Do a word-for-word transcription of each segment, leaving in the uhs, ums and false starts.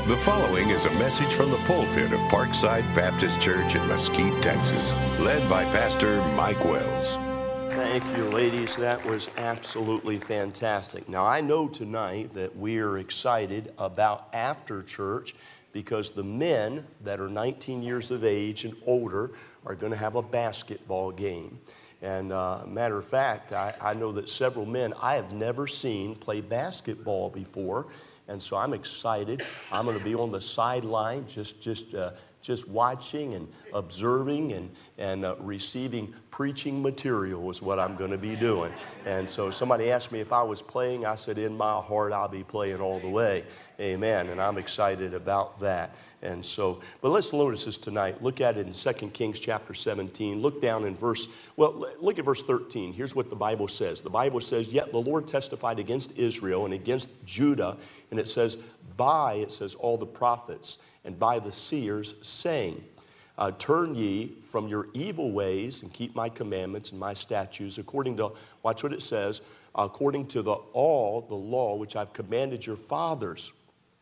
The following is a message from the pulpit of Parkside Baptist Church in Mesquite, Texas, led by Pastor Mike Wells. Thank you, ladies. That was absolutely fantastic. Now, I know tonight that we are excited about after church because the men that are nineteen years of age and older are going to have a basketball game. And uh, matter of fact, I, I know that several men I have never seen play basketball before. And so I'm excited. I'm going to be on the sideline just just uh, just watching and observing and, and uh, receiving preaching material is what I'm going to be doing. And so somebody asked me if I was playing. I said, in my heart, I'll be playing all the way. Amen. And I'm excited about that. And so, but let's notice this tonight. Look at it in Second Kings chapter seventeen. Look down in verse, well, look at verse thirteen. Here's what the Bible says. The Bible says, yet the Lord testified against Israel and against Judah. And it says, by, it says, all the prophets and by the seers, saying, uh, turn ye from your evil ways and keep my commandments and my statutes according to, watch what it says, according to the all the law which I've commanded your fathers,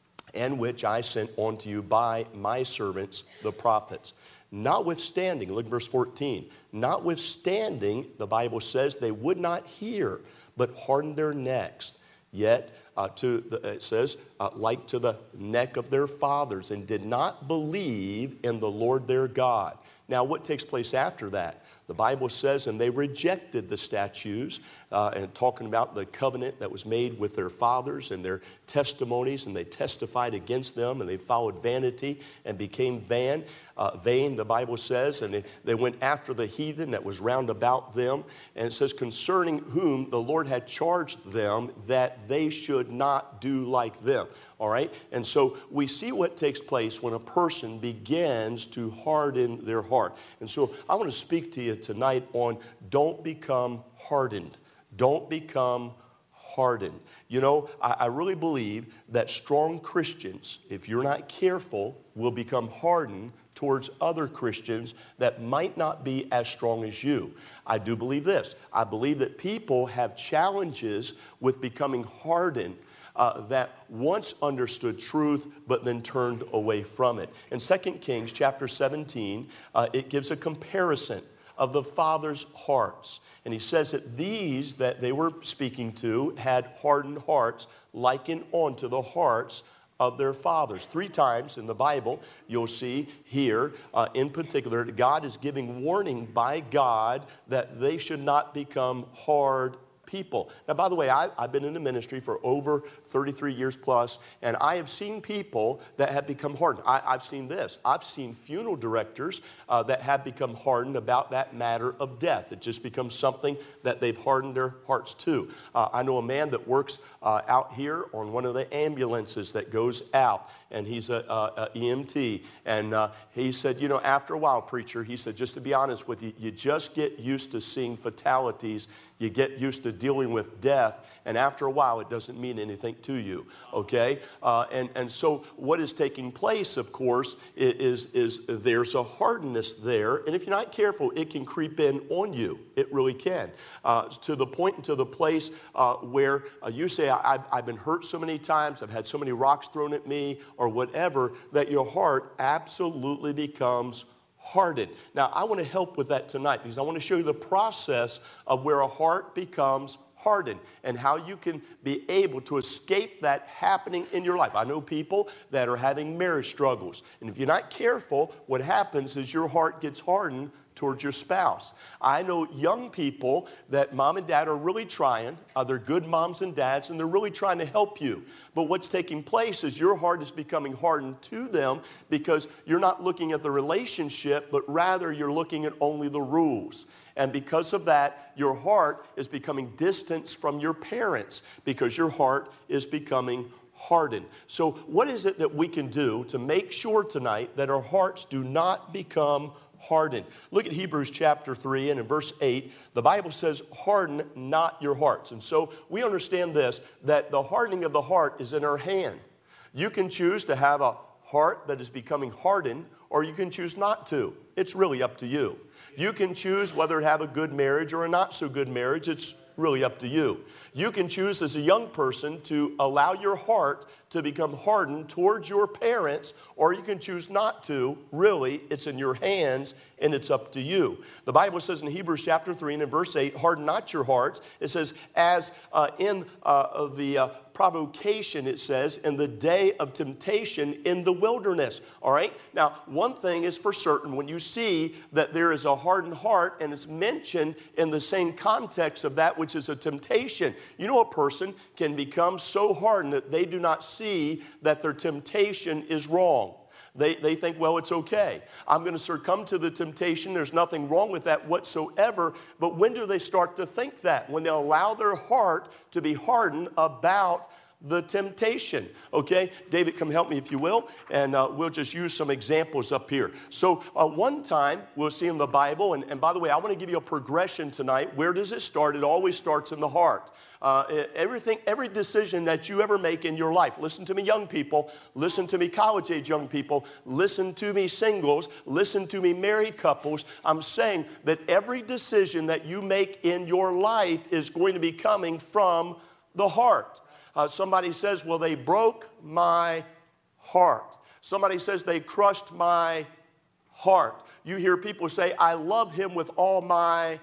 and which I sent unto you by my servants, the prophets. Notwithstanding, look at verse fourteen, notwithstanding, the Bible says, they would not hear, but hardened their necks. Yet, uh, to the, it says, uh, like to the neck of their fathers, and did not believe in the Lord their God. Now, what takes place after that? The Bible says, and they rejected the statutes, uh, and talking about the covenant that was made with their fathers and their testimonies, and they testified against them, and they followed vanity and became vain. Uh, vain, the Bible says, and they, they went after the heathen that was round about them. And it says, concerning whom the Lord had charged them that they should not do like them. All right? And so we see what takes place when a person begins to harden their heart. And so I want to speak to you tonight on don't become hardened. Don't become hardened. You know, I, I really believe that strong Christians, if you're not careful, will become hardened towards other Christians that might not be as strong as you. I do believe this. I believe that people have challenges with becoming hardened Uh, that once understood truth, but then turned away from it. In Second Kings chapter seventeen, uh, it gives a comparison of the fathers' hearts. And he says that these that they were speaking to had hardened hearts, likened unto the hearts of their fathers. Three times in the Bible, you'll see here, uh, in particular, God is giving warning by God that they should not become hard people. Now, by the way, I, I've been in the ministry for over thirty-three years plus, and I have seen people that have become hardened. I, I've seen this. I've seen funeral directors uh, that have become hardened about that matter of death. It just becomes something that they've hardened their hearts to. Uh, I know a man that works uh, out here on one of the ambulances that goes out, and he's a, a, a E M T, and uh, he said, you know, after a while, preacher, he said, just to be honest with you, you just get used to seeing fatalities. You get used to dealing with death, and after a while, it doesn't mean anything to you, okay? Uh, and, and so what is taking place, of course, is, is there's a hardness there, and if you're not careful, it can creep in on you. It really can. Uh, to the point and to the place uh, where uh, you say, I, I've, I've been hurt so many times, I've had so many rocks thrown at me, or whatever, that your heart absolutely becomes hardened. Now, I want to help with that tonight because I want to show you the process of where a heart becomes hardened and how you can be able to escape that happening in your life. I know people that are having marriage struggles, and if you're not careful, what happens is your heart gets hardened towards your spouse. I know young people that mom and dad are really trying. Uh, they're good moms and dads, and they're really trying to help you. But what's taking place is your heart is becoming hardened to them because you're not looking at the relationship, but rather you're looking at only the rules. And because of that, your heart is becoming distant from your parents because your heart is becoming hardened. So what is it that we can do to make sure tonight that our hearts do not become hardened? Look at Hebrews chapter three, and in verse eight, the Bible says, harden not your hearts. And so we understand this, that the hardening of the heart is in our hand. You can choose to have a heart that is becoming hardened, or you can choose not to. It's really up to you. You can choose whether to have a good marriage or a not so good marriage. It's really up to you. You can choose as a young person to allow your heart to become hardened towards your parents, or you can choose not to. Really, it's in your hands and it's up to you. The Bible says in Hebrews chapter three and in verse eight, harden not your hearts. It says, as uh, in uh, the uh, provocation, it says, in the day of temptation in the wilderness. All right? Now, one thing is for certain. When you see that there is a hardened heart and it's mentioned in the same context of that which is a temptation, you know, a person can become so hardened that they do not see that their temptation is wrong. They, they think, well, it's okay. I'm going to succumb to the temptation. There's nothing wrong with that whatsoever. But when do they start to think that? When they allow their heart to be hardened about the temptation. Okay? David, come help me if you will. And uh, we'll just use some examples up here. So uh, one time we'll see in the Bible, and, and by the way, I want to give you a progression tonight. Where does it start? It always starts in the heart. Uh, everything, every decision that you ever make in your life, listen to me young people, listen to me college age young people, listen to me singles, listen to me married couples. I'm saying that every decision that you make in your life is going to be coming from the heart. Uh, somebody says, well, they broke my heart. Somebody says they crushed my heart. You hear people say, I love him with all my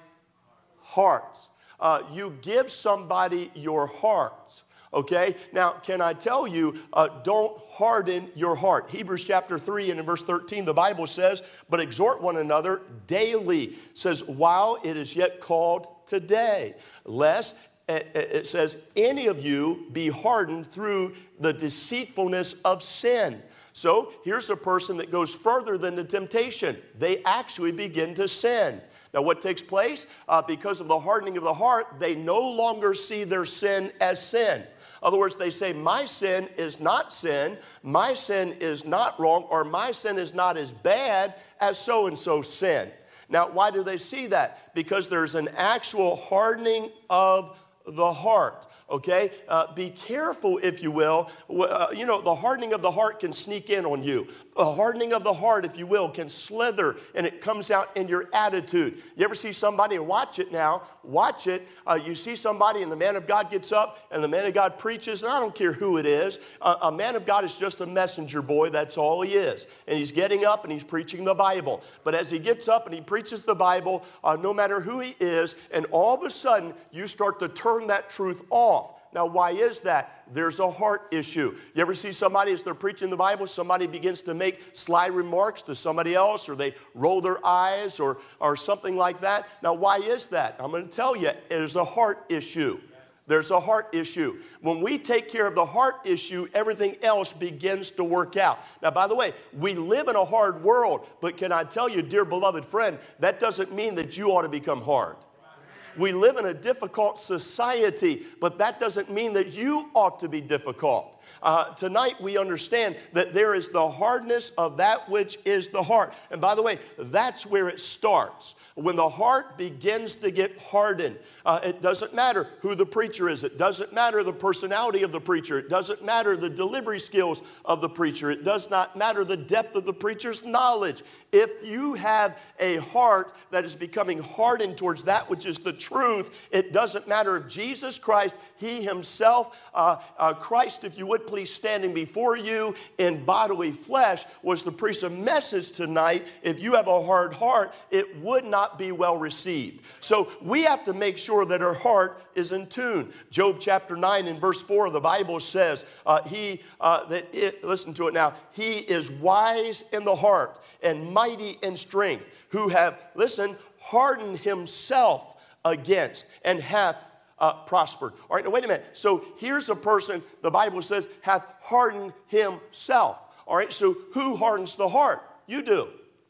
heart. Uh, you give somebody your heart, okay? Now, can I tell you, uh, don't harden your heart. Hebrews chapter three and in verse thirteen, the Bible says, but exhort one another daily, says, while it is yet called today, lest, it says, any of you be hardened through the deceitfulness of sin. So here's a person that goes further than the temptation. They actually begin to sin. Now, what takes place? Uh, because of the hardening of the heart, they no longer see their sin as sin. In other words, they say, my sin is not sin, my sin is not wrong, or my sin is not as bad as so-and-so's sin. Now, why do they see that? Because there's an actual hardening of the heart. Okay? Uh, be careful, if you will. Uh, you know, the hardening of the heart can sneak in on you. The hardening of the heart, if you will, can slither, and it comes out in your attitude. You ever see somebody, and watch it now, watch it. Uh, you see somebody, and the man of God gets up, and the man of God preaches, and I don't care who it is. Uh, a man of God is just a messenger boy. That's all he is. And he's getting up, and he's preaching the Bible. But as he gets up, and he preaches the Bible, uh, no matter who he is, and all of a sudden, you start to turn that truth off. Now, why is that? There's a heart issue. You ever see somebody, as they're preaching the Bible, somebody begins to make sly remarks to somebody else, or they roll their eyes, or, or something like that? Now, why is that? I'm going to tell you, there's a heart issue. There's a heart issue. When we take care of the heart issue, everything else begins to work out. Now, by the way, we live in a hard world, but can I tell you, dear beloved friend, that doesn't mean that you ought to become hard. We live in a difficult society, but that doesn't mean that you ought to be difficult. Uh, tonight we understand that there is the hardness of that which is the heart. And by the way, that's where it starts. When the heart begins to get hardened, uh, it doesn't matter who the preacher is. It doesn't matter the personality of the preacher. It doesn't matter the delivery skills of the preacher. It does not matter the depth of the preacher's knowledge. If you have a heart that is becoming hardened towards that which is the truth, it doesn't matter if Jesus Christ, He Himself, uh, uh, Christ, if you would please, standing before you in bodily flesh, was to preach a message tonight. If you have a hard heart, it would not be well received. So we have to make sure that our heart is in tune. Job chapter nine and verse four of the Bible says, uh, he, uh, that it, listen to it now, he is wise in the heart and mighty in strength, who have, listen, hardened himself against and hath Uh, prospered. All right, now wait a minute. So here's a person, the Bible says, hath hardened himself. All right, so who hardens the heart? You do.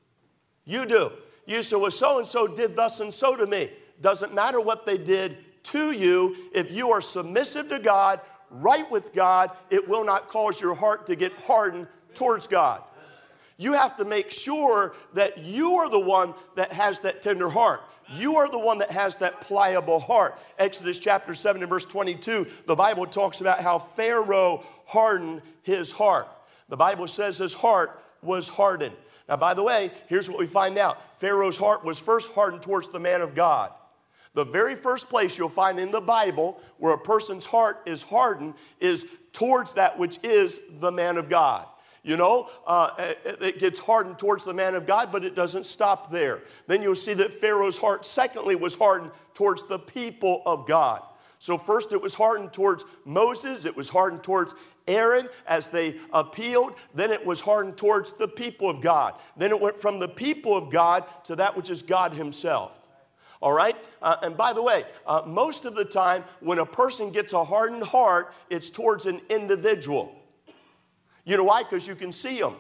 You do. You say, well, so-and-so did thus and so to me. Doesn't matter what they did to you. If you are submissive to God, right with God, it will not cause your heart to get hardened towards God. You have to make sure that you are the one that has that tender heart. You are the one that has that pliable heart. Exodus chapter seven and verse twenty-two, the Bible talks about how Pharaoh hardened his heart. The Bible says his heart was hardened. Now, by the way, here's what we find out. Pharaoh's heart was first hardened towards the man of God. The very first place you'll find in the Bible where a person's heart is hardened is towards that which is the man of God. You know, uh, it, it gets hardened towards the man of God, but it doesn't stop there. Then you'll see that Pharaoh's heart, secondly, was hardened towards the people of God. So first it was hardened towards Moses. It was hardened towards Aaron as they appealed. Then it was hardened towards the people of God. Then it went from the people of God to that which is God himself. All right? Uh, and by the way, uh, most of the time when a person gets a hardened heart, it's towards an individual. You know why? Because you can see them.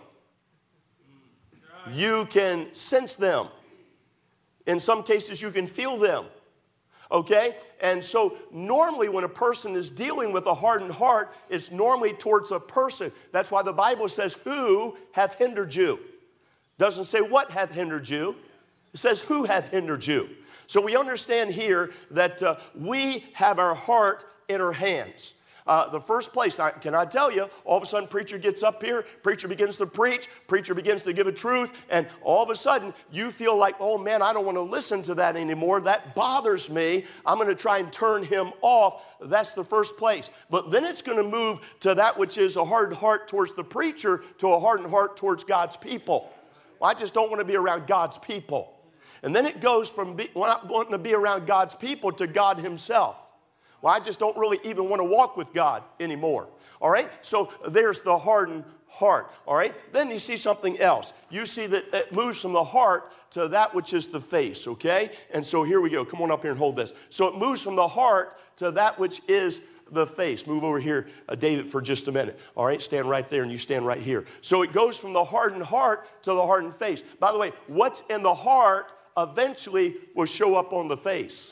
You can sense them. In some cases, you can feel them. Okay? And so normally when a person is dealing with a hardened heart, it's normally towards a person. That's why the Bible says, who hath hindered you? Doesn't say what hath hindered you. It says, who hath hindered you? So we understand here that uh, we have our heart in our hands. Uh, the first place, I, can I tell you, all of a sudden preacher gets up here, preacher begins to preach, preacher begins to give a truth, and all of a sudden you feel like, oh man, I don't want to listen to that anymore. That bothers me. I'm going to try and turn him off. That's the first place. But then it's going to move to that which is a hardened heart towards the preacher to a hardened heart towards God's people. Well, I just don't want to be around God's people. And then it goes from be, wanting to be around God's people to God himself. Well, I just don't really even want to walk with God anymore. All right? So there's the hardened heart. All right? Then you see something else. You see that it moves from the heart to that which is the face. Okay? And so here we go. Come on up here and hold this. So it moves from the heart to that which is the face. Move over here, uh, David, for just a minute. All right? Stand right there and you stand right here. So it goes from the hardened heart to the hardened face. By the way, what's in the heart eventually will show up on the face.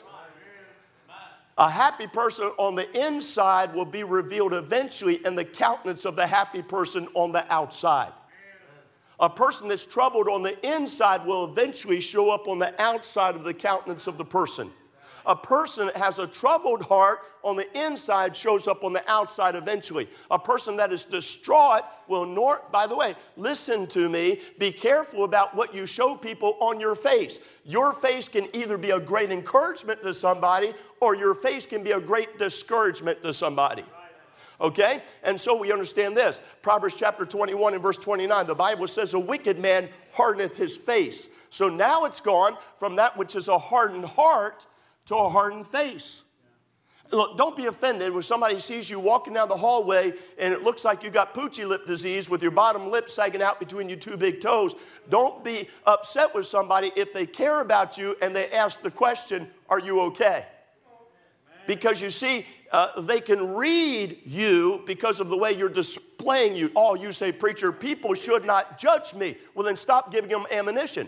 A happy person on the inside will be revealed eventually in the countenance of the happy person on the outside. A person that's troubled on the inside will eventually show up on the outside of the countenance of the person. A person that has a troubled heart on the inside shows up on the outside eventually. A person that is distraught will, nor, by the way, listen to me, be careful about what you show people on your face. Your face can either be a great encouragement to somebody or your face can be a great discouragement to somebody. Okay? And so we understand this. Proverbs chapter twenty-one and verse twenty-nine, the Bible says, a wicked man hardeneth his face. So now it's gone from that which is a hardened heart to a hardened face. Look, don't be offended when somebody sees you walking down the hallway and it looks like you got poochy lip disease with your bottom lip sagging out between your two big toes. Don't be upset with somebody if they care about you and they ask the question, are you okay? Because you see, uh, they can read you because of the way you're displaying you. Oh, you say, preacher, people should not judge me. Well, then stop giving them ammunition.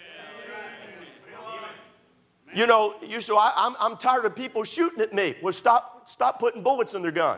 You know, you say, I, I'm, I'm tired of people shooting at me. Well, stop, stop putting bullets in their gun.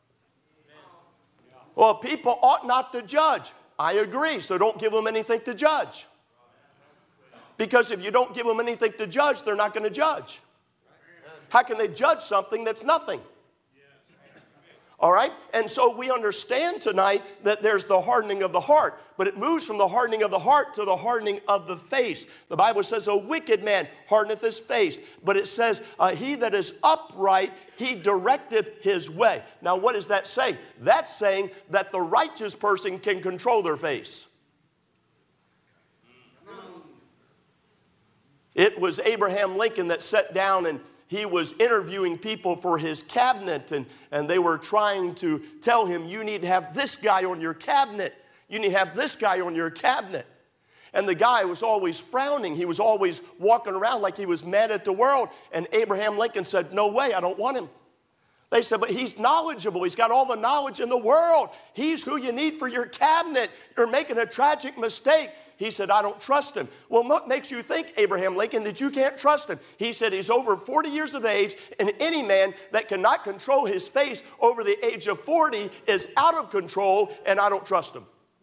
Well, people ought not to judge. I agree, so don't give them anything to judge. Because if you don't give them anything to judge, they're not going to judge. How can they judge something that's nothing? All right? And so we understand tonight that there's the hardening of the heart, but it moves from the hardening of the heart to the hardening of the face. The Bible says, a wicked man hardeneth his face, but it says, uh, he that is upright, he directeth his way. Now, what does that say? That's saying that the righteous person can control their face. It was Abraham Lincoln that sat down and he was interviewing people for his cabinet, and, and they were trying to tell him, you need to have this guy on your cabinet. You need to have this guy on your cabinet. And the guy was always frowning. He was always walking around like he was mad at the world. And Abraham Lincoln said, no way, I don't want him. They said, but he's knowledgeable. He's got all the knowledge in the world. He's who you need for your cabinet. You're making a tragic mistake. He said, I don't trust him. Well, what makes you think, Abraham Lincoln, that you can't trust him? He said he's over forty years of age, and any man that cannot control his face over the age of forty is out of control, and I don't trust him.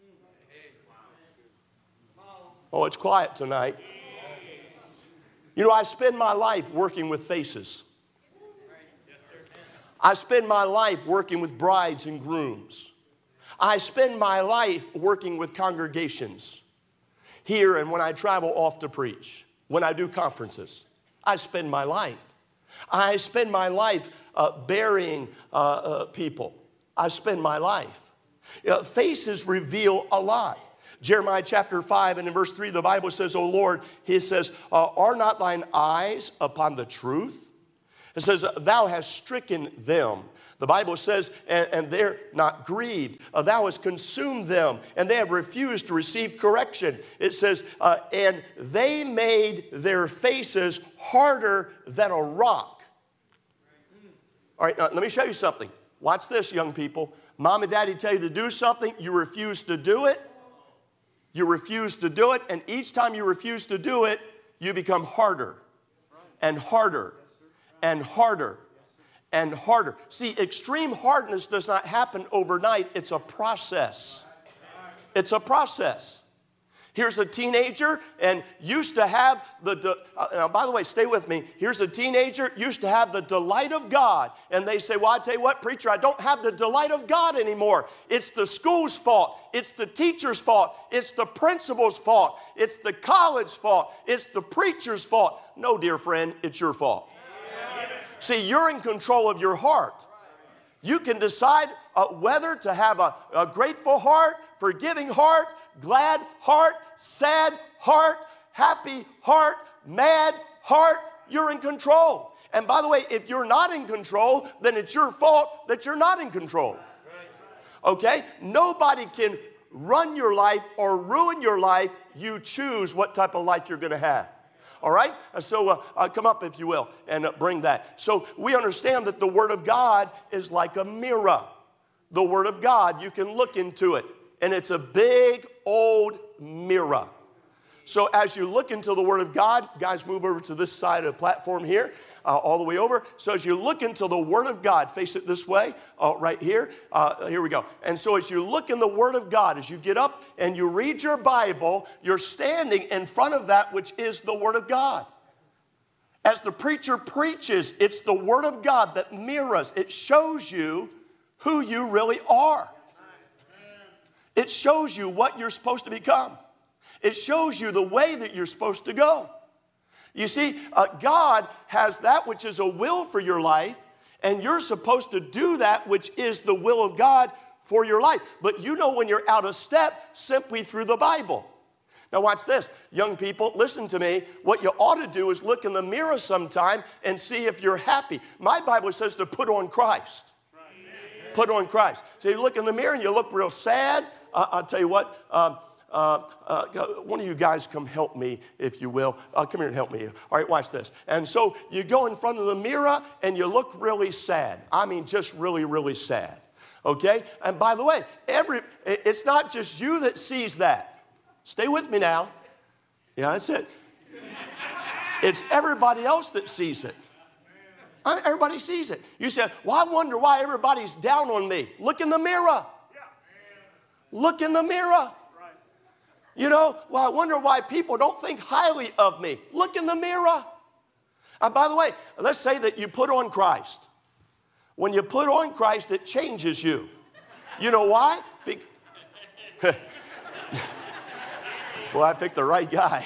Oh, it's quiet tonight. You know, I spend my life working with faces. I spend my life working with brides and grooms. I spend my life working with congregations. Here and when I travel off to preach, when I do conferences, I spend my life I spend my life uh, burying uh, uh, people. I spend my life. You know, faces reveal a lot. Jeremiah chapter five and in verse three, the Bible says, O Lord, he says, uh, are not thine eyes upon the truth? It says, thou hast stricken them. The Bible says, and, and they're not grieved. Uh, thou hast consumed them, and they have refused to receive correction. It says, uh, and they made their faces harder than a rock. All right, now, let me show you something. Watch this, young people. Mom and daddy tell you to do something, you refuse to do it. You refuse to do it, and each time you refuse to do it, you become harder and harder and harder and harder. See, extreme hardness does not happen overnight. It's a process. It's a process. Here's a teenager and used to have the, de- uh, now by the way, stay with me. Here's a teenager, used to have the delight of God. And they say, well, I tell you what, preacher, I don't have the delight of God anymore. It's the school's fault. It's the teacher's fault. It's the principal's fault. It's the college's fault. It's the preacher's fault. No, dear friend, it's your fault. See, you're in control of your heart. You can decide uh, whether to have a, a grateful heart, forgiving heart, glad heart, sad heart, happy heart, mad heart. You're in control. And by the way, if you're not in control, then it's your fault that you're not in control. Okay? Nobody can run your life or ruin your life. You choose what type of life you're going to have. All right? So uh, uh, come up, if you will, and uh, bring that. So we understand that the Word of God is like a mirror. The Word of God, you can look into it. And it's a big, old mirror. So as you look into the Word of God, guys, move over to this side of the platform here, uh, all the way over. So as you look into the Word of God, face it this way, uh, right here. Uh, here we go. And so as you look in the Word of God, as you get up and you read your Bible, you're standing in front of that which is the Word of God. As the preacher preaches, it's the Word of God that mirrors. It shows you who you really are. It shows you what you're supposed to become. It shows you the way that you're supposed to go. You see, uh, God has that which is a will for your life, and you're supposed to do that which is the will of God for your life. But you know when you're out of step simply through the Bible. Now watch this. Young people, listen to me. What you ought to do is look in the mirror sometime and see if you're happy. My Bible says to put on Christ. Put on Christ. So you look in the mirror and you look real sad. Uh, I'll tell you what, uh, uh, uh, one of you guys come help me, if you will. Uh, come here and help me. All right, watch this. And so you go in front of the mirror and you look really sad. I mean, just really, really sad. Okay? And by the way, every it's not just you that sees that. Stay with me now. Yeah, that's it. It's everybody else that sees it. I mean, everybody sees it. You say, well, I wonder why everybody's down on me. Look in the mirror. Look in the mirror. You know, well, I wonder why people don't think highly of me. Look in the mirror. And by the way, let's say that you put on Christ. When you put on Christ, it changes you. You know why? Be- Well, I picked the right guy.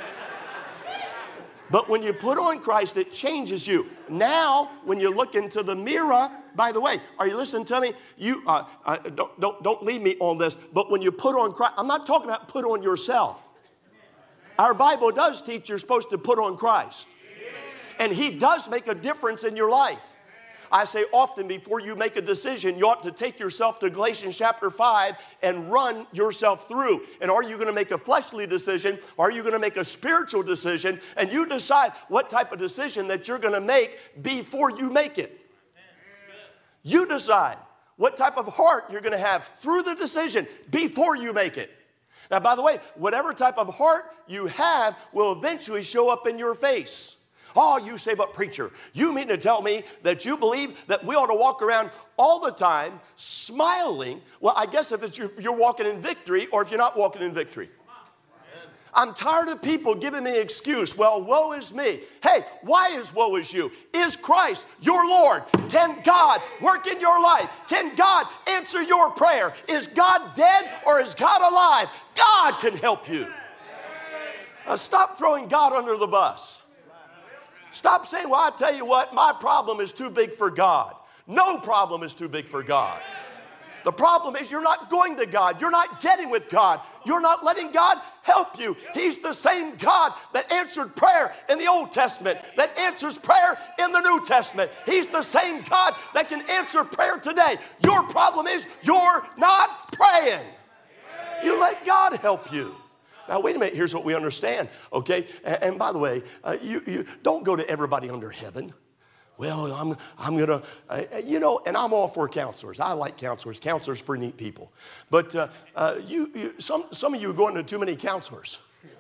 But when you put on Christ, it changes you. Now, when you look into the mirror, by the way, are you listening to me? You uh, uh, don't, don't, don't leave me on this. But when you put on Christ, I'm not talking about put on yourself. Our Bible does teach you're supposed to put on Christ. And He does make a difference in your life. I say often before you make a decision, you ought to take yourself to Galatians chapter five and run yourself through. And are you going to make a fleshly decision? Or are you going to make a spiritual decision? And you decide what type of decision that you're going to make before you make it. You decide what type of heart you're going to have through the decision before you make it. Now, by the way, whatever type of heart you have will eventually show up in your face. Oh, you say, but preacher, you mean to tell me that you believe that we ought to walk around all the time smiling? Well, I guess if it's you're, you're walking in victory or if you're not walking in victory. I'm tired of people giving me an excuse. Well, woe is me. Hey, why is woe is you? Is Christ your Lord? Can God work in your life? Can God answer your prayer? Is God dead or is God alive? God can help you. Now, stop throwing God under the bus. Stop saying, well, I tell you what, my problem is too big for God. No problem is too big for God. The problem is you're not going to God. You're not getting with God. You're not letting God help you. He's the same God that answered prayer in the Old Testament, that answers prayer in the New Testament. He's the same God that can answer prayer today. Your problem is you're not praying. You let God help you. Now, wait a minute. Here's what we understand, okay? And, and by the way, uh, you, you don't go to everybody under heaven. Well, I'm, I'm going to, uh, you know, and I'm all for counselors. I like counselors. Counselors are pretty neat people. But uh, uh, you, you, some, some of you are going to too many counselors.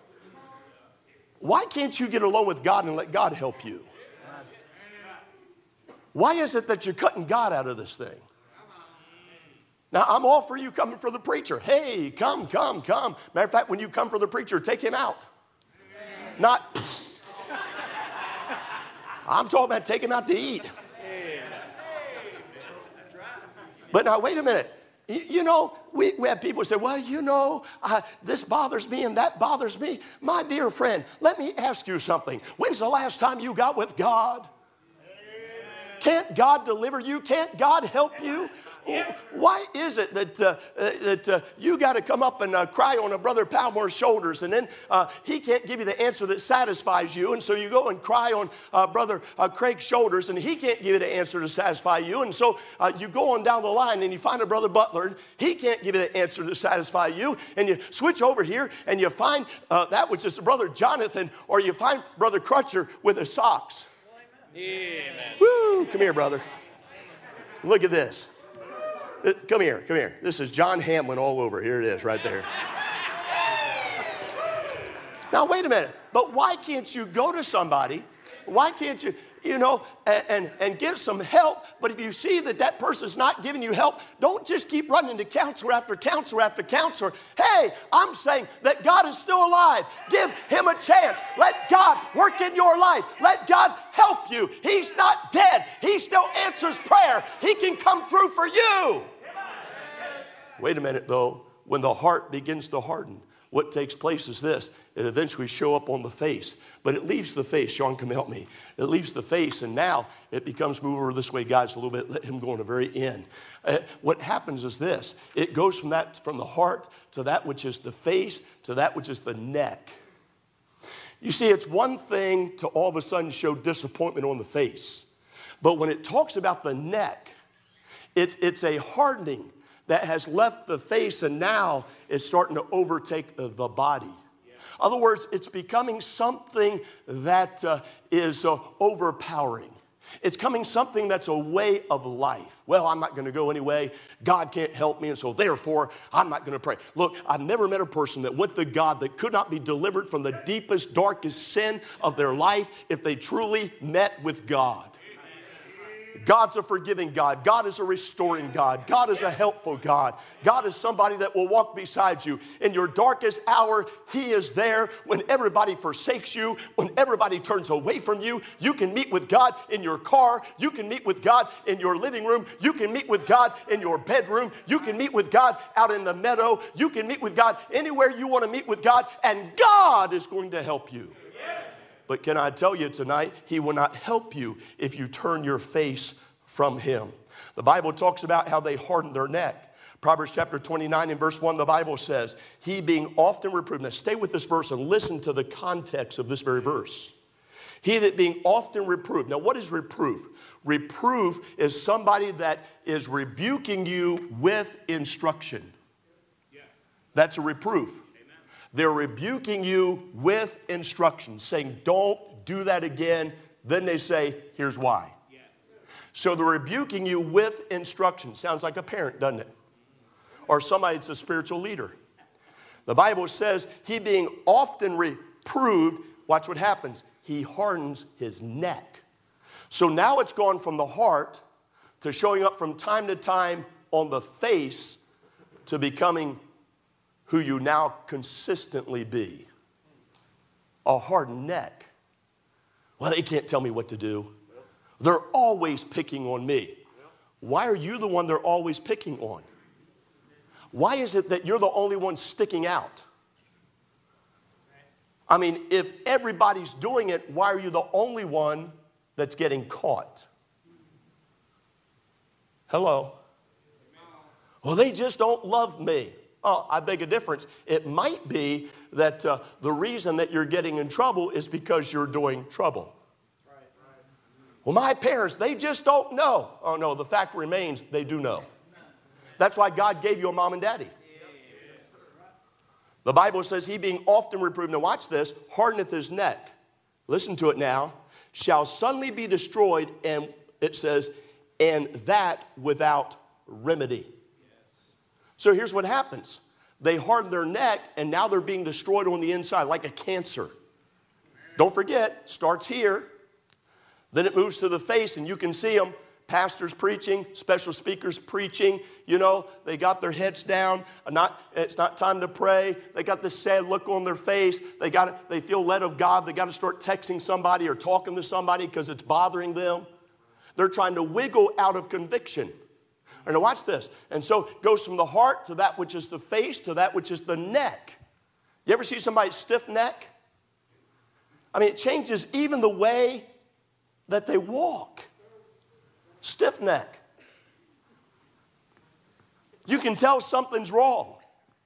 Why can't you get alone with God and let God help you? Why is it that you're cutting God out of this thing? Now, I'm all for you coming for the preacher. Hey, come, come, come. Matter of fact, when you come for the preacher, take him out. Not... I'm talking about take him out to eat. But now, wait a minute. You, you know, we, we have people say, well, you know, uh, this bothers me and that bothers me. My dear friend, let me ask you something. When's the last time you got with God? Can't God deliver you? Can't God help you? Why is it that, uh, that uh, you got to come up and uh, cry on a Brother Palmore's shoulders, and then uh, he can't give you the answer that satisfies you, and so you go and cry on uh, Brother uh, Craig's shoulders, and he can't give you the answer to satisfy you, and so uh, you go on down the line and you find a Brother Butler, and he can't give you the answer to satisfy you, and you switch over here and you find uh, that which is Brother Jonathan, or you find Brother Crutcher with his socks. Amen. Woo! Come here, brother. Look at this. Come here, come here. This is John Hamlin all over. Here it is, right there. Now, wait a minute. But why can't you go to somebody? Why can't you, you know, and, and, and get some help? But if you see that that person's not giving you help, don't just keep running to counselor after counselor after counselor. Hey, I'm saying that God is still alive. Give him a chance. Let God work in your life. Let God help you. He's not dead. He still answers prayer. He can come through for you. Wait a minute, though. When the heart begins to harden, what takes place is this. It eventually show up on the face. But it leaves the face. Sean, come help me. It leaves the face, and now it becomes move over this way, guys, a little bit. Let him go on the very end. Uh, what happens is this. It goes from that, from the heart to that which is the face to that which is the neck. You see, it's one thing to all of a sudden show disappointment on the face. But when it talks about the neck, it's, it's a hardening that has left the face, and now it's starting to overtake the, the body. In other words, it's becoming something that uh, is uh, overpowering. It's coming something that's a way of life. Well, I'm not going to go anyway. God can't help me, and so therefore, I'm not going to pray. Look, I've never met a person that went to God that could not be delivered from the deepest, darkest sin of their life if they truly met with God. God's a forgiving God. God is a restoring God. God is a helpful God. God is somebody that will walk beside you. In your darkest hour, he is there. When everybody forsakes you, when everybody turns away from you, you can meet with God in your car. You can meet with God in your living room. You can meet with God in your bedroom. You can meet with God out in the meadow. You can meet with God anywhere you want to meet with God, and God is going to help you. But can I tell you tonight, he will not help you if you turn your face from him. The Bible talks about how they hardened their neck. Proverbs chapter twenty-nine and verse one, the Bible says, he being often reproved. Now stay with this verse and listen to the context of this very verse. He that being often reproved. Now what is reproof? Reproof is somebody that is rebuking you with instruction. That's a reproof. They're rebuking you with instruction, saying, don't do that again. Then they say, here's why. Yes. So they're rebuking you with instruction. Sounds like a parent, doesn't it? Or somebody that's a spiritual leader. The Bible says, he being often reproved, watch what happens. He hardens his neck. So now it's gone from the heart to showing up from time to time on the face to becoming who you now consistently be. A hardened neck. Well, they can't tell me what to do. They're always picking on me. Why are you the one they're always picking on? Why is it that you're the only one sticking out? I mean, if everybody's doing it, why are you the only one that's getting caught? Hello? Well, they just don't love me. Oh, I beg a difference. It might be that uh, the reason that you're getting in trouble is because you're doing trouble. Well, my parents, they just don't know. Oh, no, the fact remains they do know. That's why God gave you a mom and daddy. The Bible says, he being often reproved, now watch this, hardeneth his neck. Listen to it now. Shall suddenly be destroyed, and it says, and that without remedy. So here's what happens. They harden their neck, and now they're being destroyed on the inside, like a cancer. Don't forget, starts here. Then it moves to the face, and you can see them. Pastors preaching, special speakers preaching, you know, they got their heads down. Not, it's not time to pray. They got this sad look on their face. They got, they feel led of God. They got to start texting somebody or talking to somebody because it's bothering them. They're trying to wiggle out of conviction. And now watch this. And so it goes from the heart to that which is the face to that which is the neck. You ever see somebody's stiff neck? I mean, it changes even the way that they walk. Stiff neck. You can tell something's wrong.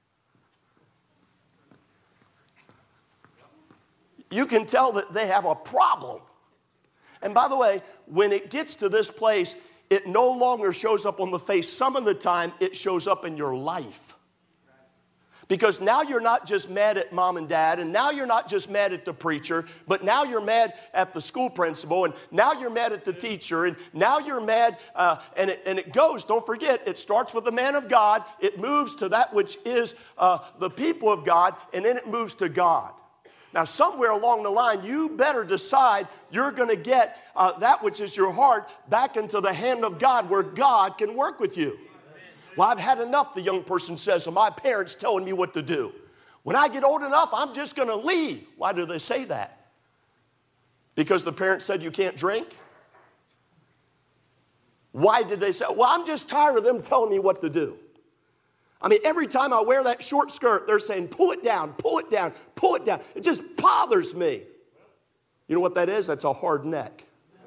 You can tell that they have a problem. And by the way, when it gets to this place, it no longer shows up on the face. Some of the time, it shows up in your life. Because now you're not just mad at mom and dad, and now you're not just mad at the preacher, but now you're mad at the school principal, and now you're mad at the teacher, and now you're mad, uh, and, it, and it goes, don't forget, it starts with the man of God, it moves to that which is uh, the people of God, and then it moves to God. Now, somewhere along the line, you better decide you're going to get uh, that which is your heart back into the hand of God, where God can work with you. Well, I've had enough, the young person says, of my parents telling me what to do. When I get old enough, I'm just going to leave. Why do they say that? Because the parents said you can't drink? Why did they say, well, I'm just tired of them telling me what to do. I mean, every time I wear that short skirt, they're saying, pull it down, pull it down, pull it down. It just bothers me. You know what that is? That's a hard neck.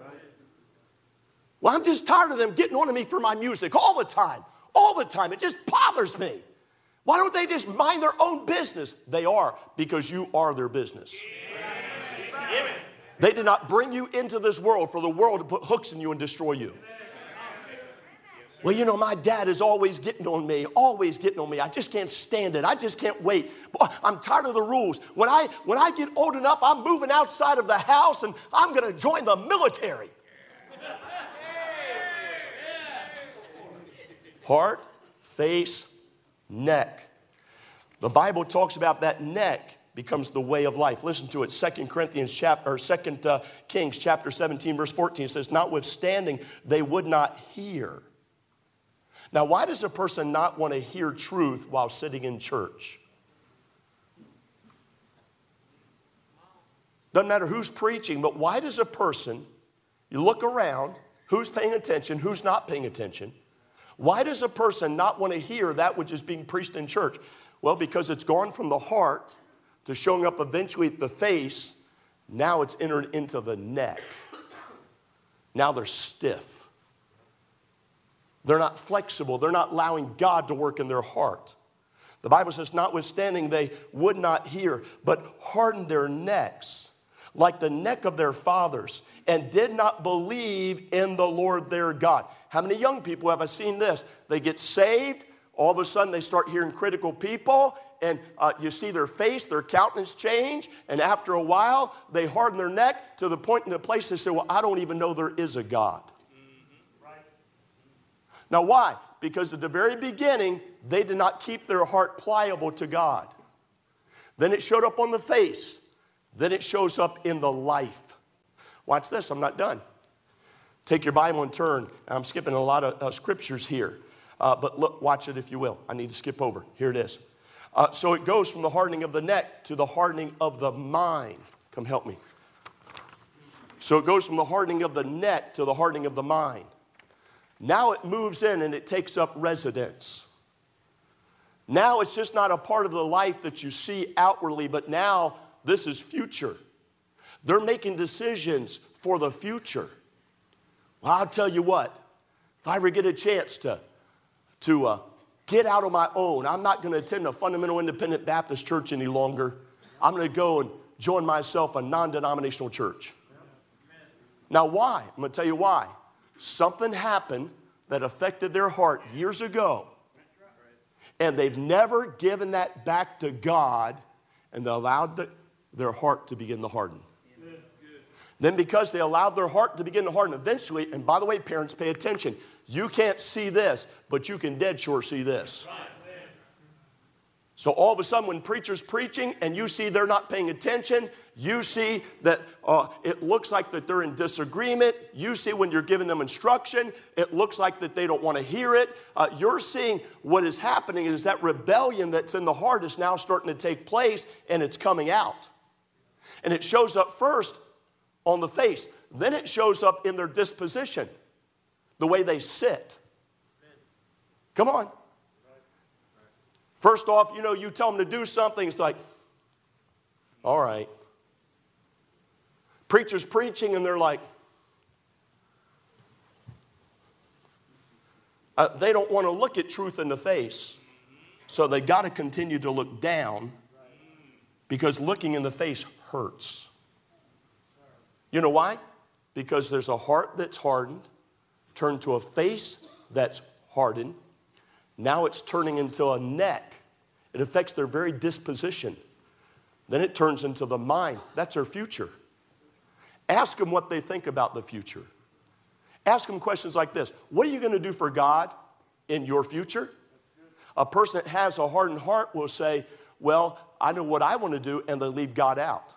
Well, I'm just tired of them getting on to me for my music all the time. All the time. It just bothers me. Why don't they just mind their own business? They are, because you are their business. They did not bring you into this world for the world to put hooks in you and destroy you. Well, you know, my dad is always getting on me, always getting on me. I just can't stand it. I just can't wait. Boy, I'm tired of the rules. When I, when I get old enough, I'm moving outside of the house and I'm going to join the military. Heart, face, neck. The Bible talks about that neck becomes the way of life. Listen to it. Second Corinthians chapter or Second uh, Kings chapter seventeen verse fourteen says, notwithstanding, they would not hear. Now, why does a person not want to hear truth while sitting in church? Doesn't matter who's preaching, but why does a person, you look around, who's paying attention, who's not paying attention? Why does a person not want to hear that which is being preached in church? Well, because it's gone from the heart to showing up eventually at the face. Now it's entered into the neck. Now they're stiff. They're not flexible. They're not allowing God to work in their heart. The Bible says, notwithstanding, they would not hear, but hardened their necks like the neck of their fathers, and did not believe in the Lord their God. How many young people have I seen this? They get saved, all of a sudden they start hearing critical people, and uh, you see their face, their countenance change, and after a while, they harden their neck to the point in the place they say, well, I don't even know there is a God. Mm-hmm. Right. Now why? Because at the very beginning, they did not keep their heart pliable to God. Then it showed up on the face. Then it shows up in the life. Watch this, I'm not done. Take your Bible and turn. I'm skipping a lot of uh, scriptures here. Uh, but look, watch it if you will. I need to skip over. Here it is. Uh, so it goes from the hardening of the neck to the hardening of the mind. Come help me. So it goes from the hardening of the neck to the hardening of the mind. Now it moves in and it takes up residence. Now it's just not a part of the life that you see outwardly, but now This is future. They're making decisions for the future. Well, I'll tell you what, if I ever get a chance to, to uh, get out on my own, I'm not going to attend a fundamental independent Baptist church any longer. I'm going to go and join myself a non-denominational church. Now, why? I'm going to tell you why. Something happened that affected their heart years ago, and they've never given that back to God, and they allowed the, their heart to begin to harden. Then because they allowed their heart to begin to harden, eventually, and by the way, parents, pay attention. You can't see this, but you can dead sure see this. So all of a sudden when preacher's preaching and you see they're not paying attention, you see that uh, it looks like that they're in disagreement, you see when you're giving them instruction, it looks like that they don't want to hear it. Uh, you're seeing what is happening is that rebellion that's in the heart is now starting to take place, and it's coming out. And it shows up first on the face. Then it shows up in their disposition, the way they sit. Come on. First off, you know, you tell them to do something, it's like, all right. Preacher's preaching, and they're like, uh, they don't want to look at truth in the face, so they got to continue to look down, because looking in the face hurts. You know why? Because there's a heart that's hardened, turned to a face that's hardened. Now it's turning into a neck. It affects their very disposition. Then it turns into the mind. That's their future. Ask them what they think about the future. Ask them questions like this. What are you going to do for God in your future? A person that has a hardened heart will say, well, I know what I want to do, and they leave God out.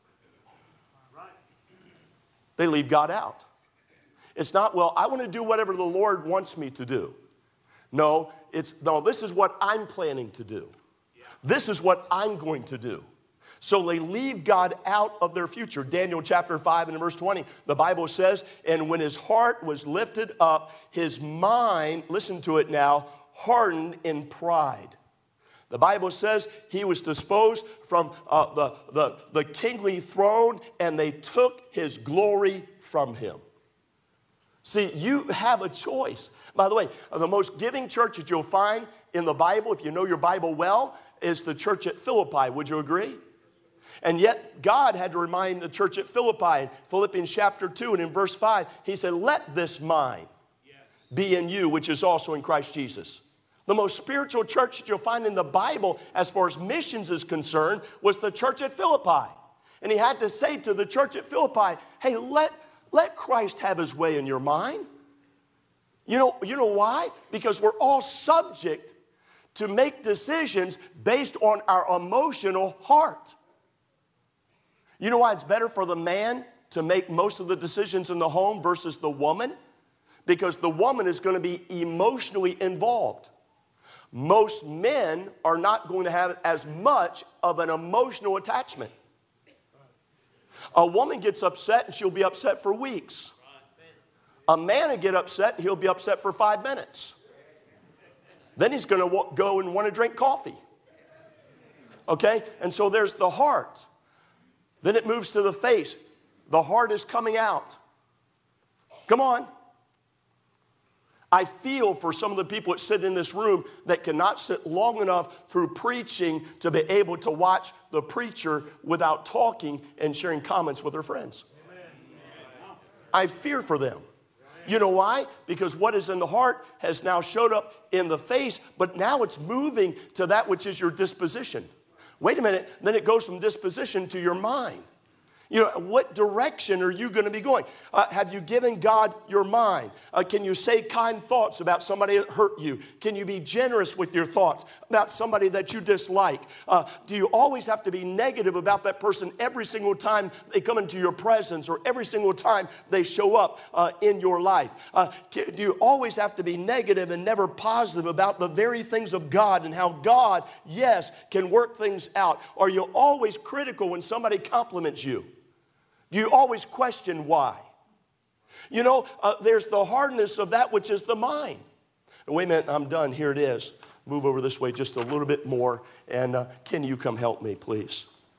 They leave God out. It's not, well, I want to do whatever the Lord wants me to do. No, it's, no, this is what I'm planning to do. This is what I'm going to do. So they leave God out of their future. Daniel chapter five and verse twenty, the Bible says, and when his heart was lifted up, his mind, listen to it now, hardened in pride. The Bible says he was disposed from uh, the, the, the kingly throne, and they took his glory from him. See, you have a choice. By the way, the most giving church that you'll find in the Bible, if you know your Bible well, is the church at Philippi. Would you agree? And yet, God had to remind the church at Philippi in Philippians chapter two and in verse five, he said, let this mind be in you, which is also in Christ Jesus. The most spiritual church that you'll find in the Bible as far as missions is concerned was the church at Philippi. And he had to say to the church at Philippi, hey, let, let Christ have his way in your mind. You know, you know why? Because we're all subject to make decisions based on our emotional heart. You know why it's better for the man to make most of the decisions in the home versus the woman? Because the woman is going to be emotionally involved. Most men are not going to have as much of an emotional attachment. A woman gets upset and she'll be upset for weeks. A man will get upset and he'll be upset for five minutes. Then he's going to go and want to drink coffee. Okay? And so there's the heart. Then it moves to the face. The heart is coming out. Come on. I feel for some of the people that sit in this room that cannot sit long enough through preaching to be able to watch the preacher without talking and sharing comments with their friends. Amen. I fear for them. You know why? Because what is in the heart has now showed up in the face, but now it's moving to that which is your disposition. Wait a minute, then it goes from disposition to your mind. You know, what direction are you going to be going? Uh, have you given God your mind? Uh, can you say kind thoughts about somebody that hurt you? Can you be generous with your thoughts about somebody that you dislike? Uh, do you always have to be negative about that person every single time they come into your presence or every single time they show up uh, in your life? Uh, can, do you always have to be negative and never positive about the very things of God and how God, yes, can work things out? Are you always critical when somebody compliments you? Do you always question why? You know, uh, there's the hardness of that which is the mind. Wait a minute, I'm done. Here it is. Move over this way just a little bit more. And uh, can you come help me, please?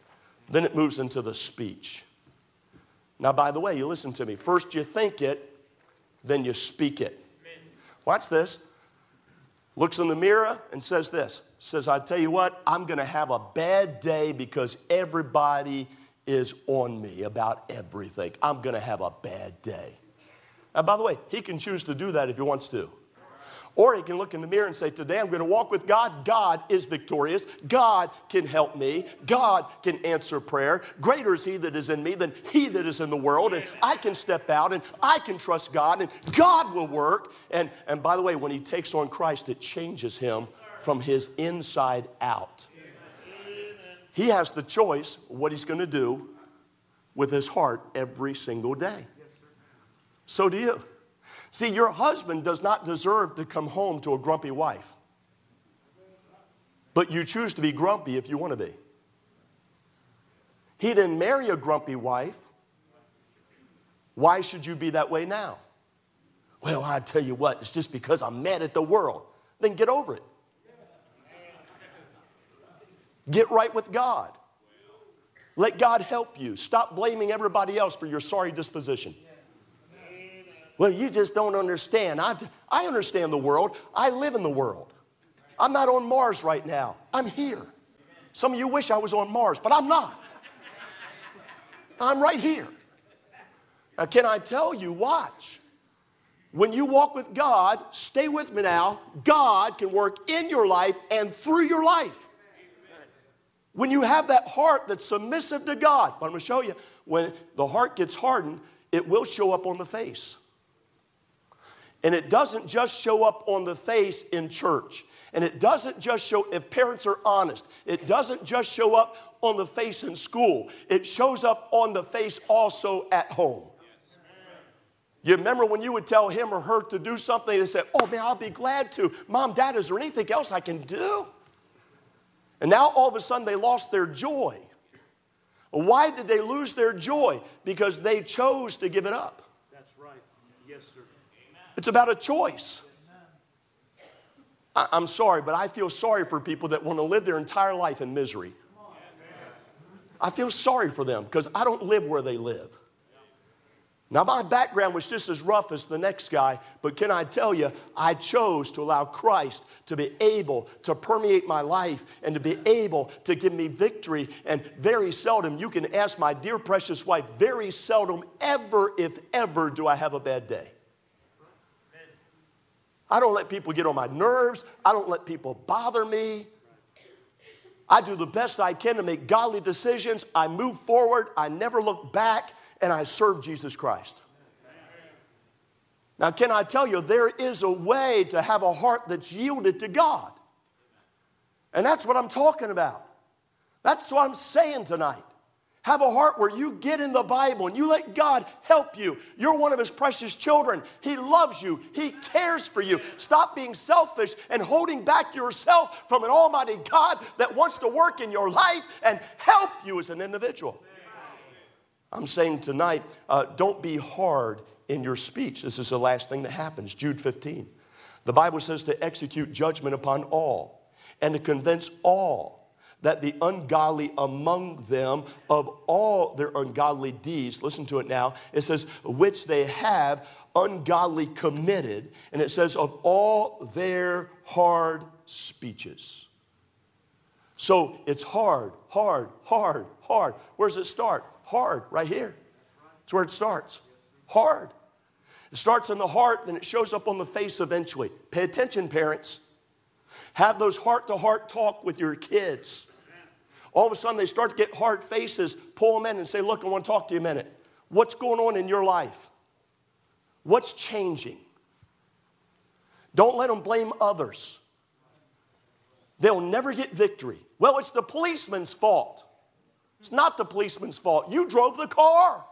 Then it moves into the speech. Now, by the way, you listen to me. First you think it, then you speak it. Watch this. Looks in the mirror and says this. Says, I tell you what, I'm going to have a bad day because everybody is on me about everything. I'm going to have a bad day. And by the way, he can choose to do that if he wants to. Or he can look in the mirror and say, today I'm going to walk with God. God is victorious. God can help me. God can answer prayer. Greater is he that is in me than he that is in the world. And I can step out and I can trust God and God will work. And, and by the way, when he takes on Christ, it changes him from his inside out. He has the choice what he's going to do with his heart every single day. So do you. See, your husband does not deserve to come home to a grumpy wife. But you choose to be grumpy if you want to be. He didn't marry a grumpy wife. Why should you be that way now? Well, I tell you what, it's just because I'm mad at the world. Then get over it. Get right with God. Let God help you. Stop blaming everybody else for your sorry disposition. Well, you just don't understand. I, I understand the world. I live in the world. I'm not on Mars right now. I'm here. Some of you wish I was on Mars, but I'm not. I'm right here. Now, can I tell you, watch. When you walk with God, stay with me now, God can work in your life and through your life. When you have that heart that's submissive to God, but I'm going to show you, when the heart gets hardened, it will show up on the face. And it doesn't just show up on the face in church. And it doesn't just show, if parents are honest, it doesn't just show up on the face in school. It shows up on the face also at home. You remember when you would tell him or her to do something, they said, oh man, I'll be glad to. Mom, Dad, is there anything else I can do? And now all of a sudden they lost their joy. Why did they lose their joy? Because they chose to give it up. That's right. Yes, sir. It's about a choice. I, I'm sorry, but I feel sorry for people that want to live their entire life in misery. I feel sorry for them because I don't live where they live. Now, my background was just as rough as the next guy, but can I tell you, I chose to allow Christ to be able to permeate my life and to be able to give me victory. And very seldom, you can ask my dear precious wife, very seldom, ever, if ever, do I have a bad day. I don't let people get on my nerves. I don't let people bother me. I do the best I can to make godly decisions. I move forward. I never look back. And I serve Jesus Christ. Now, can I tell you, there is a way to have a heart that's yielded to God. And that's what I'm talking about. That's what I'm saying tonight. Have a heart where you get in the Bible and you let God help you. You're one of his precious children. He loves you. He cares for you. Stop being selfish and holding back yourself from an almighty God that wants to work in your life and help you as an individual. I'm saying tonight, uh, don't be hard in your speech. This is the last thing that happens. Jude fifteen. The Bible says to execute judgment upon all and to convince all that the ungodly among them of all their ungodly deeds, listen to it now, it says, which they have ungodly committed, and it says, of all their hard speeches. So it's hard, hard, hard, hard. Where does it start? Hard, right here. That's where it starts. Hard. It starts in the heart, then it shows up on the face eventually. Pay attention, parents. Have those heart-to-heart talk with your kids. All of a sudden, they start to get hard faces. Pull them in and say, look, I want to talk to you a minute. What's going on in your life? What's changing? Don't let them blame others. They'll never get victory. Well, it's the policeman's fault. It's not the policeman's fault. You drove the car.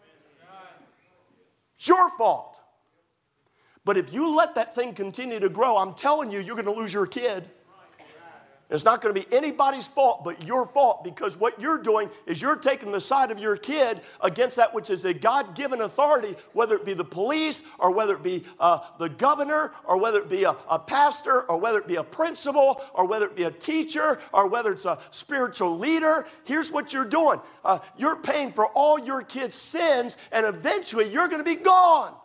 It's your fault. But if you let that thing continue to grow, I'm telling you, you're going to lose your kid. It's not going to be anybody's fault but your fault, because what you're doing is you're taking the side of your kid against that which is a God-given authority, whether it be the police or whether it be uh, the governor or whether it be a, a pastor or whether it be a principal or whether it be a teacher or whether it's a spiritual leader. Here's what you're doing. Uh, you're paying for all your kids' sins, and eventually you're going to be gone.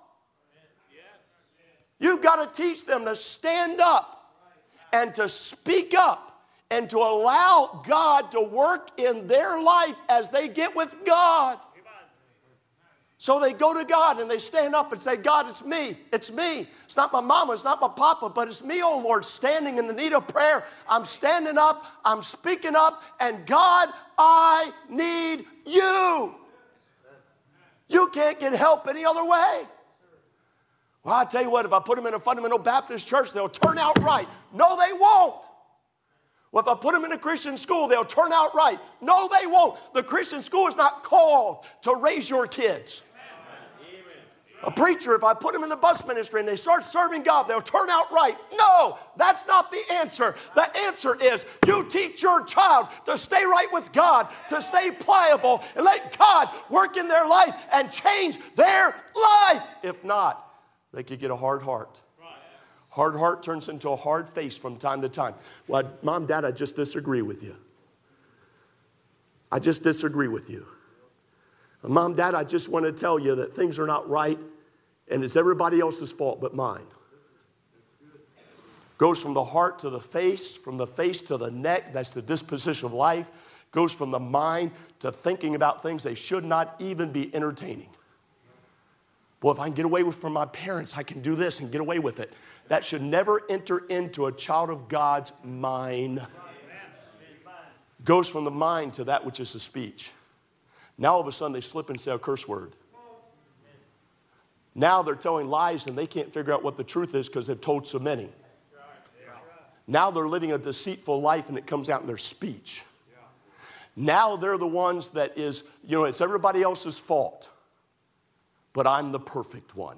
You've got to teach them to stand up and to speak up and to allow God to work in their life as they get with God. So they go to God and they stand up and say, God, it's me. It's me. It's not my mama. It's not my papa, but it's me, oh Lord, standing in the need of prayer. I'm standing up. I'm speaking up. And God, I need you. You can't get help any other way. Well, I tell you what, if I put them in a fundamental Baptist church, they'll turn out right. No, they won't. Well, if I put them in a Christian school, they'll turn out right. No, they won't. The Christian school is not called to raise your kids. Amen. A preacher, if I put them in the bus ministry and they start serving God, they'll turn out right. No, that's not the answer. The answer is you teach your child to stay right with God, to stay pliable, and let God work in their life and change their life. If not, they could get a hard heart. Hard heart turns into a hard face from time to time. Well, Mom, Dad, I just disagree with you. I just disagree with you. Mom, Dad, I just want to tell you that things are not right and it's everybody else's fault but mine. Goes from the heart to the face, from the face to the neck. That's the disposition of life. Goes from the mind to thinking about things they should not even be entertaining. Well, if I can get away with from my parents, I can do this and get away with it. That should never enter into a child of God's mind. Goes from the mind to that which is the speech. Now all of a sudden they slip and say a curse word. Now they're telling lies and they can't figure out what the truth is because they've told so many. Now they're living a deceitful life and it comes out in their speech. Now they're the ones that is, you know, it's everybody else's fault. But I'm the perfect one.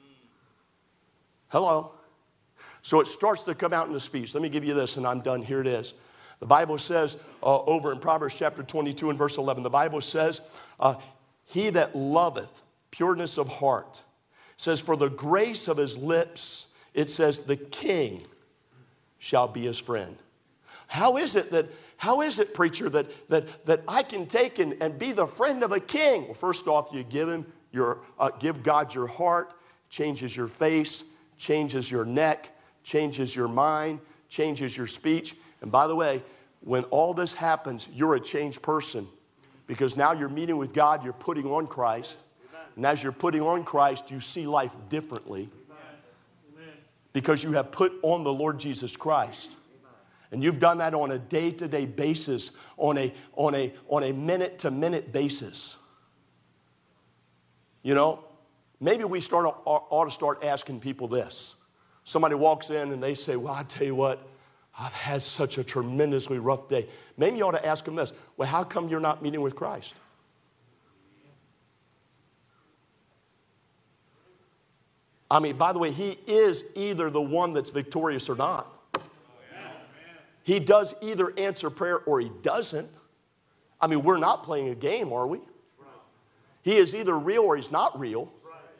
Hello. So it starts to come out in the speech. Let me give you this and I'm done. Here it is. The Bible says uh, over in Proverbs chapter twenty-two and verse eleven, the Bible says, uh, he that loveth pureness of heart, says, for the grace of his lips, it says, the king shall be his friend. How is it that, how is it, preacher, that, that, that I can take and, and be the friend of a king? Well, first off, you give him Your, uh, give God your heart, changes your face, changes your neck, changes your mind, changes your speech. And by the way, when all this happens, you're a changed person because now you're meeting with God, you're putting on Christ. And as you're putting on Christ, you see life differently because you have put on the Lord Jesus Christ. And you've done that on a day-to-day basis, on a, on a, on a minute-to-minute basis. You know, maybe we start, ought to start asking people this. Somebody walks in and they say, well, I tell you what, I've had such a tremendously rough day. Maybe you ought to ask them this. Well, how come you're not meeting with Christ? I mean, by the way, he is either the one that's victorious or not. He does either answer prayer or he doesn't. I mean, we're not playing a game, are we? He is either real or he's not real.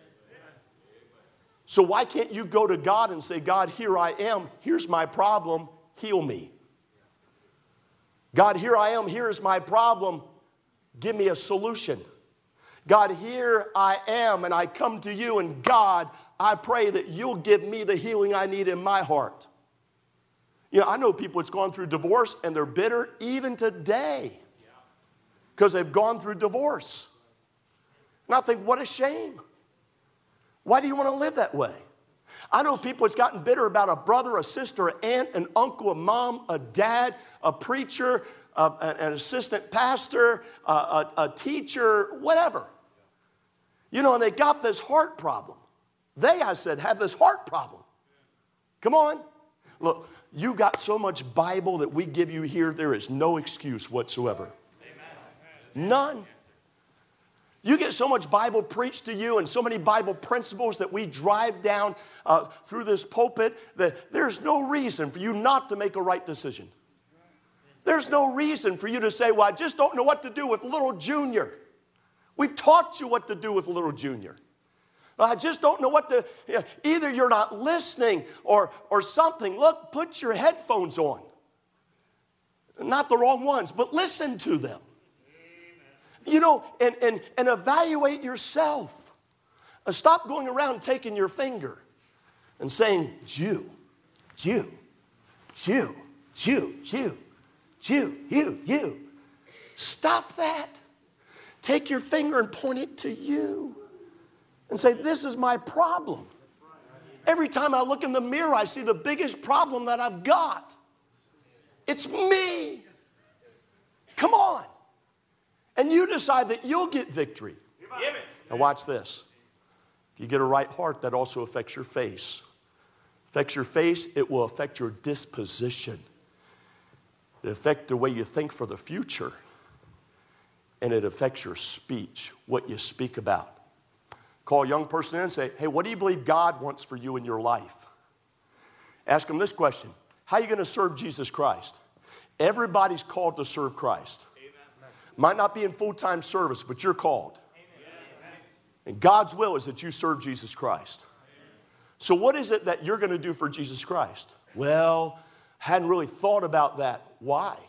So why can't you go to God and say, God, here I am. Here's my problem. Heal me. God, here I am. Here's my problem. Give me a solution. God, here I am and I come to you, and God, I pray that you'll give me the healing I need in my heart. You know, I know people that's gone through divorce and they're bitter even today because they've gone through divorce. And I think, what a shame. Why do you want to live that way? I know people that's gotten bitter about a brother, a sister, an aunt, an uncle, a mom, a dad, a preacher, uh, an assistant pastor, uh, a, a teacher, whatever. You know, and they got this heart problem. They, I said, have this heart problem. Come on. Look, you got so much Bible that we give you here, there is no excuse whatsoever. None. You get so much Bible preached to you and so many Bible principles that we drive down uh, through this pulpit that there's no reason for you not to make a right decision. There's no reason for you to say, well, I just don't know what to do with little Junior. We've taught you what to do with little Junior. I just don't know what to, either you're not listening or, or something. Look, put your headphones on. Not the wrong ones, but listen to them. Amen. You know, and, and, and evaluate yourself. And stop going around taking your finger and saying, Jew, Jew, Jew, Jew, Jew, Jew, you, you. Stop that. Take your finger and point it to you. And say, this is my problem. Every time I look in the mirror, I see the biggest problem that I've got. It's me. Come on. And you decide that you'll get victory. Now watch this. If you get a right heart, that also affects your face. Affects your face, it will affect your disposition. It affects the way you think for the future. And it affects your speech, what you speak about. Call a young person in and say, hey, what do you believe God wants for you in your life? Ask them this question. How are you going to serve Jesus Christ? Everybody's called to serve Christ. Amen. Might not be in full-time service, but you're called. Amen. And God's will is that you serve Jesus Christ. Amen. So what is it that you're going to do for Jesus Christ? Well, hadn't really thought about that. Why?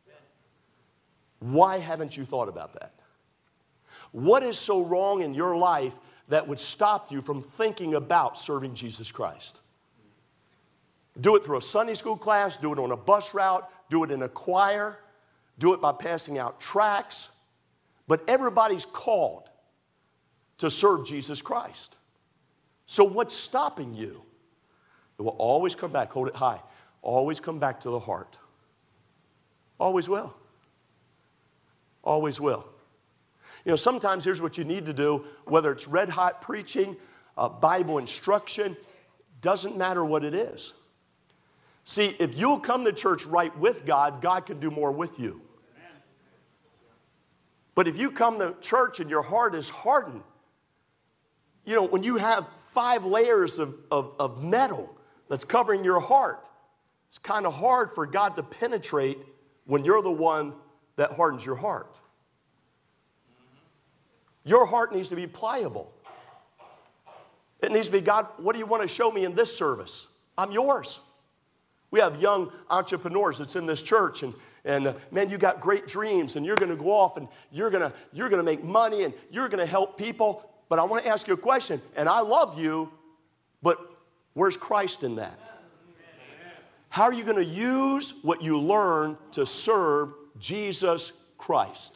Why haven't you thought about that? What is so wrong in your life that would stop you from thinking about serving Jesus Christ? Do it through a Sunday school class, do it on a bus route, do it in a choir, do it by passing out tracts. But everybody's called to serve Jesus Christ. So what's stopping you? It will always come back, hold it high, always come back to the heart. Always will. Always will. You know, sometimes here's what you need to do, whether it's red hot preaching, uh, Bible instruction, doesn't matter what it is. See, if you'll come to church right with God, God can do more with you. Amen. But if you come to church and your heart is hardened, you know, when you have five layers of, of, of metal that's covering your heart, it's kind of hard for God to penetrate when you're the one that hardens your heart. Your heart needs to be pliable. It needs to be, God, what do you want to show me in this service? I'm yours. We have young entrepreneurs that's in this church, and, and uh, man, you got great dreams, and you're going to go off, and you're going to you're going to make money, and you're going to help people. But I want to ask you a question, and I love you, but where's Christ in that? How are you going to use what you learn to serve Jesus Christ?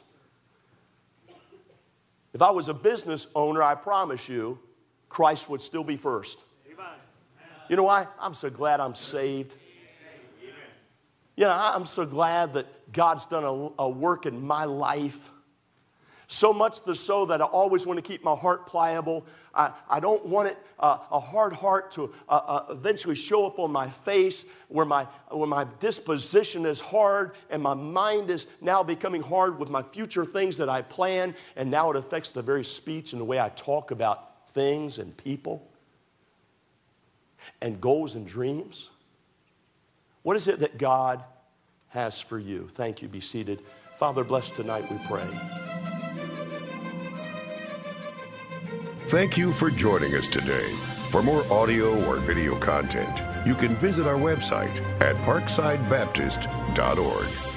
If I was a business owner, I promise you, Christ would still be first. Amen. You know why? I'm so glad I'm saved. Amen. You know, I'm so glad that God's done a, a work in my life. So much the so that I always want to keep my heart pliable. I, I don't want it, uh, a hard heart to uh, uh, eventually show up on my face where my, where my disposition is hard and my mind is now becoming hard with my future things that I plan, and now it affects the very speech and the way I talk about things and people and goals and dreams. What is it that God has for you? Thank you. Be seated. Father, bless tonight, we pray. Thank you for joining us today. For more audio or video content, you can visit our website at parkside baptist dot org.